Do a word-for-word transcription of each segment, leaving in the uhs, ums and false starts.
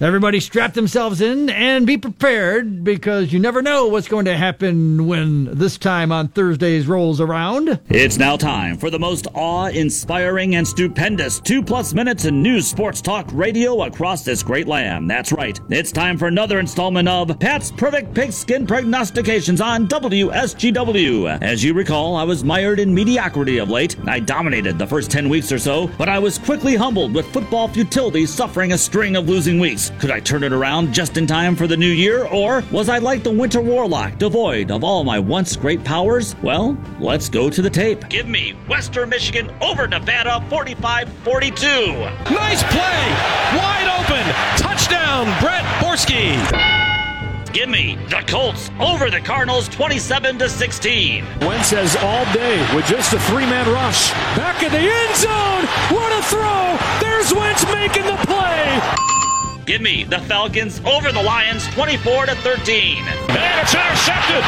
Everybody strap themselves in and be prepared because you never know what's going to happen when this time on Thursdays rolls around. It's now time for the most awe-inspiring and stupendous two-plus minutes in news sports talk radio across this great land. That's right. It's time for another installment of Pat's Perfect Pigskin Prognostications on W S G W. As you recall, I was mired in mediocrity of late. I dominated the first ten weeks or so, but I was quickly humbled with football futility suffering a string of losing weeks. Could I turn it around just in time for the new year, or was I like the Winter Warlock, devoid of all my once great powers? Well, let's go to the tape. Give me Western Michigan over Nevada forty-five forty-two. Nice play! Wide open! Touchdown, Brett Borski! Give me the Colts over the Cardinals twenty-seven to sixteen. Wentz has all day with just a three-man rush. Back in the end zone! What a throw! There's Wentz making the play! Give me the Falcons over the Lions twenty-four to thirteen. And it's intercepted!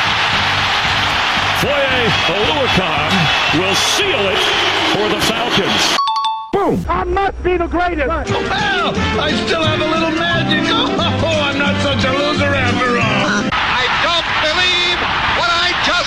Foye Oluokun will seal it for the Falcons. Boom! I must be the greatest! Well, I still have a little magic. Oh, I'm not such a loser after all. I don't believe what I just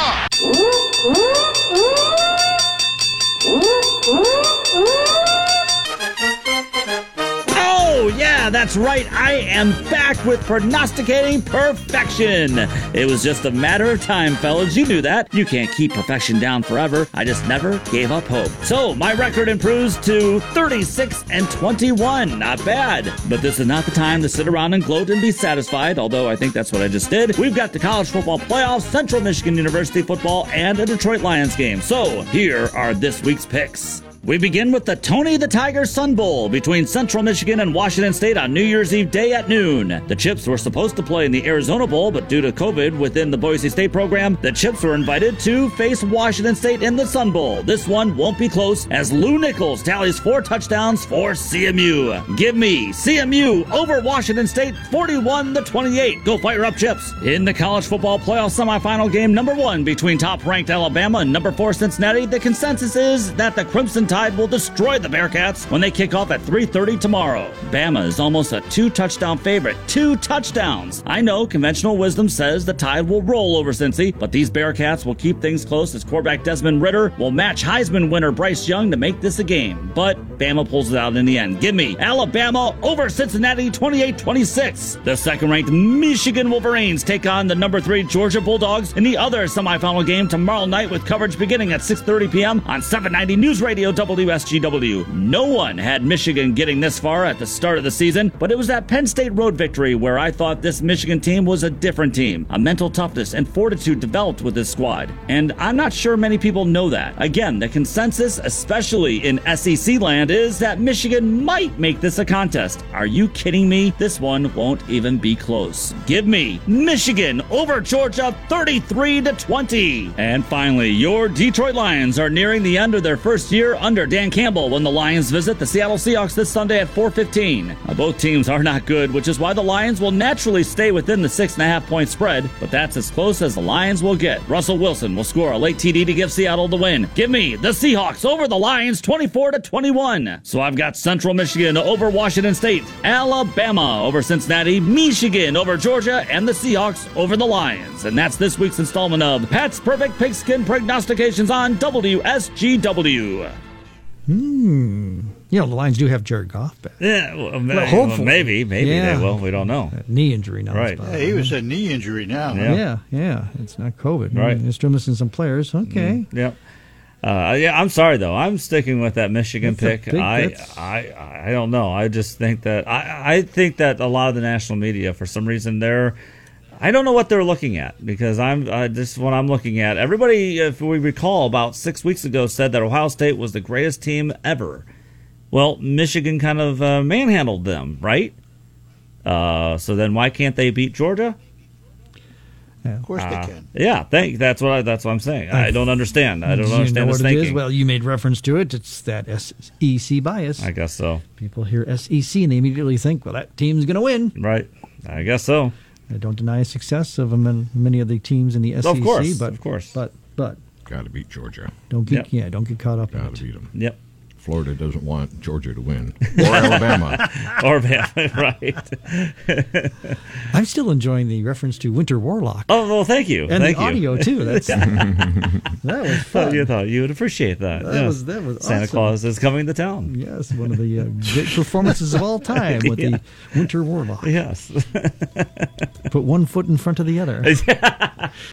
Oh, yeah, that's right. I am back with prognosticating perfection. It was just a matter of time, fellas. You knew that. You can't keep perfection down forever. I just never gave up hope. So my record improves to thirty-six and twenty-one. Not bad. But this is not the time to sit around and gloat and be satisfied, although I think that's what I just did. We've got the college football playoffs, Central Michigan University football, and a Detroit Lions game. So here are this week's picks. We begin with the Tony the Tiger Sun Bowl between Central Michigan and Washington State on New Year's Eve day at noon. The Chips were supposed to play in the Arizona Bowl, but due to COVID within the Boise State program, the Chips were invited to face Washington State in the Sun Bowl. This one won't be close as Lou Nichols tallies four touchdowns for C M U. Give me C M U over Washington State forty-one to twenty-eight. Go fire up, Chips. In the college football playoff semifinal game number one between top-ranked Alabama and number four Cincinnati, the consensus is that the Crimson Tide will destroy the Bearcats when they kick off at three thirty tomorrow. Bama is almost a two-touchdown favorite. Two touchdowns! I know conventional wisdom says the Tide will roll over Cincy, but these Bearcats will keep things close as quarterback Desmond Ridder will match Heisman winner Bryce Young to make this a game. But Bama pulls it out in the end. Give me Alabama over Cincinnati twenty-eight twenty-six. The second-ranked Michigan Wolverines take on the number three Georgia Bulldogs in the other semifinal game tomorrow night with coverage beginning at six thirty p.m. on seven ninety News Radio W S G W. No one had Michigan getting this far at the start of the season, but it was that Penn State road victory where I thought this Michigan team was a different team. A mental toughness and fortitude developed with this squad, and I'm not sure many people know that. Again, the consensus, especially in S E C land, is that Michigan might make this a contest. Are you kidding me? This one won't even be close. Give me Michigan over Georgia thirty-three to twenty. And finally, your Detroit Lions are nearing the end of their first year under Dan Campbell when the Lions visit the Seattle Seahawks this Sunday at four fifteen. Now, both teams are not good, which is why the Lions will naturally stay within the six and a half point spread, but that's as close as the Lions will get. Russell Wilson will score a late T D to give Seattle the win. Give me the Seahawks over the Lions twenty-four to twenty-one. So I've got Central Michigan over Washington State, Alabama over Cincinnati, Michigan over Georgia, and the Seahawks over the Lions. And that's this week's installment of Pat's Perfect Pigskin Prognostications on W S G W. Hmm. You know, the Lions do have Jared Goff back. Yeah, well, well, maybe, hopefully. maybe, maybe yeah. they will. We don't know. A knee injury now. Right. Yeah, he was a knee injury now. Yeah. Yeah, yeah. It's not COVID. Right. They're still missing some players. Okay. Mm, yep. Uh, yeah, I'm sorry though. I'm sticking with that Michigan That's pick. big, I, that's... I, I don't know. I just think that I, I think that a lot of the national media, for some reason, they're. I don't know what they're looking at because I'm uh, this is what I'm looking at. Everybody, if we recall, about six weeks ago said that Ohio State was the greatest team ever. Well, Michigan kind of uh, manhandled them, right? Uh, so then why can't they beat Georgia? Yeah. Of course Uh, they can. Yeah, thank, that's what I, that's what I'm saying. I don't understand. I don't Do you understand know this what it thinking. is? Well, you made reference to it. It's that S E C bias. I guess so. People hear S E C and they immediately think, well, that team's going to win. Right. I guess so. I don't deny success of them and many of the teams in the S E C. Of course, but, of course. But, but Got to beat Georgia. don't get Yep. yeah, don't get caught up in Got it. to beat them. Yep. Florida doesn't want Georgia to win. Or Alabama. Or Alabama, right. I'm still enjoying the reference to Winter Warlock. Oh, well, thank you. And thank the you. audio, too. That's That was fun. You thought you would appreciate that. That yes. was that was Santa awesome. Claus is coming to town. Yes, one of the uh, great performances of all time with Yeah. the Winter Warlock. Yes. Put one foot in front of the other.